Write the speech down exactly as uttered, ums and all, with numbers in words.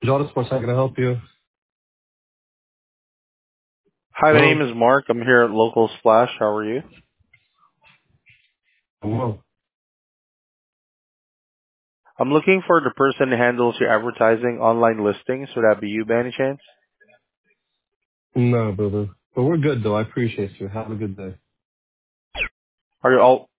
Jordan Sports, how can I help you? Hi, my Hello? name is Mark. I'm here at Local Splash. How are you? Hello? I'm looking for the person who handles your advertising online listings. Would that be you by any chance? No, brother. But we're good, though. I appreciate you. Have a good day. Are you all